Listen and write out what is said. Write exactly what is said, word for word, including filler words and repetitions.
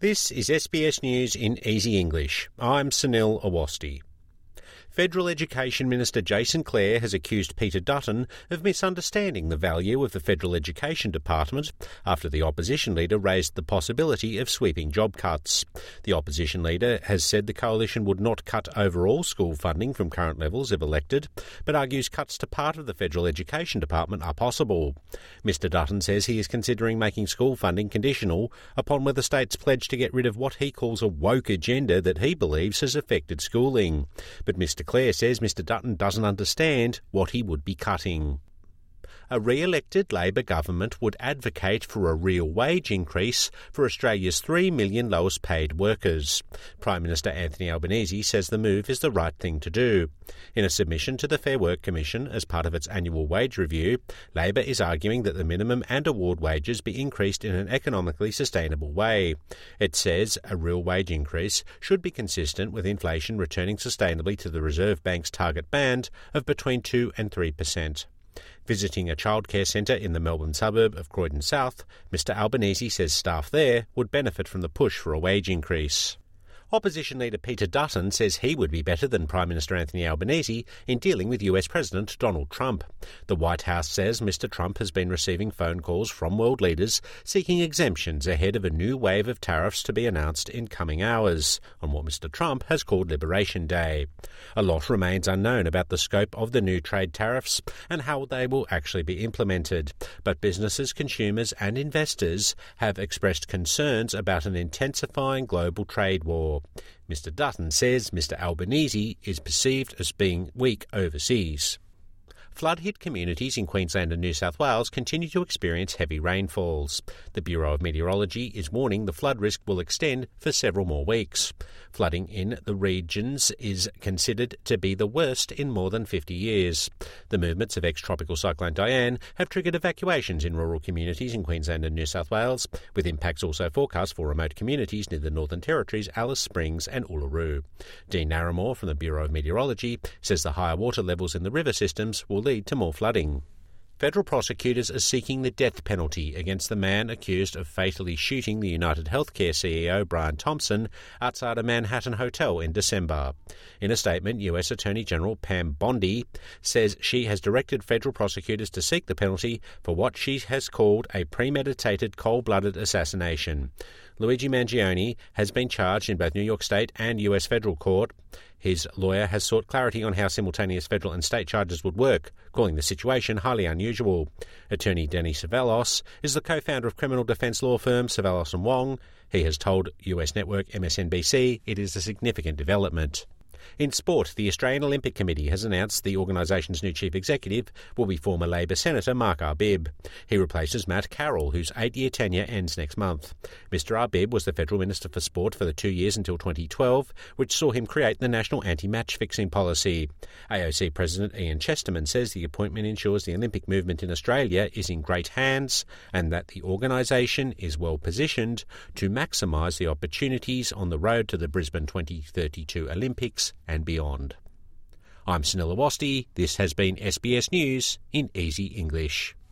This is S B S News in Easy English. I'm Sunil Awasthi. Federal Education Minister Jason Clare has accused Peter Dutton of misunderstanding the value of the Federal Education Department after the opposition leader raised the possibility of sweeping job cuts. The opposition leader has said the coalition would not cut overall school funding from current levels if elected, but argues cuts to part of the Federal Education Department are possible. Mister Dutton says he is considering making school funding conditional upon whether states pledge to get rid of what he calls a woke agenda that he believes has affected schooling. But Mister Clare says Mister Dutton doesn't understand what he would be cutting. A re-elected Labor government would advocate for a real wage increase for Australia's three million lowest paid workers. Prime Minister Anthony Albanese says the move is the right thing to do. In a submission to the Fair Work Commission as part of its annual wage review, Labor is arguing that the minimum and award wages be increased in an economically sustainable way. It says a real wage increase should be consistent with inflation returning sustainably to the Reserve Bank's target band of between two and three percent. Visiting a childcare centre in the Melbourne suburb of Croydon South, Mister Albanese says staff there would benefit from the push for a wage increase. Opposition leader Peter Dutton says he would be better than Prime Minister Anthony Albanese in dealing with U S President Donald Trump. The White House says Mister Trump has been receiving phone calls from world leaders seeking exemptions ahead of a new wave of tariffs to be announced in coming hours, on what Mister Trump has called Liberation Day. A lot remains unknown about the scope of the new trade tariffs and how they will actually be implemented, but businesses, consumers and investors have expressed concerns about an intensifying global trade war. Mister Dutton says Mister Albanese is perceived as being weak overseas. Flood-hit communities in Queensland and New South Wales continue to experience heavy rainfalls. The Bureau of Meteorology is warning the flood risk will extend for several more weeks. Flooding in the regions is considered to be the worst in more than fifty years. The movements of ex-tropical cyclone Diane have triggered evacuations in rural communities in Queensland and New South Wales, with impacts also forecast for remote communities near the Northern Territories, Alice Springs and Uluru. Dean Narramore from the Bureau of Meteorology says the higher water levels in the river systems will lead to more flooding. Federal prosecutors are seeking the death penalty against the man accused of fatally shooting the United Healthcare C E O Brian Thompson outside a Manhattan hotel in December. In a statement, U S Attorney General Pam Bondi says she has directed federal prosecutors to seek the penalty for what she has called a premeditated, cold-blooded assassination. Luigi Mangione has been charged in both New York State and U S federal court. His lawyer has sought clarity on how simultaneous federal and state charges would work, calling the situation highly unusual. Attorney Denny Savalos is the co-founder of criminal defence law firm Savalos and Wong. He has told U S network M S N B C it is a significant development. In sport, the Australian Olympic Committee has announced the organisation's new chief executive will be former Labor Senator Mark Arbib. He replaces Matt Carroll, whose eight-year tenure ends next month. Mister Arbib was the Federal Minister for Sport for the two years until twenty twelve, which saw him create the National Anti-Match Fixing Policy. A O C President Ian Chesterman says the appointment ensures the Olympic movement in Australia is in great hands and that the organisation is well positioned to maximise the opportunities on the road to the Brisbane twenty thirty-two Olympics and beyond. I'm Sunil Awasthi. This has been S B S News in Easy English.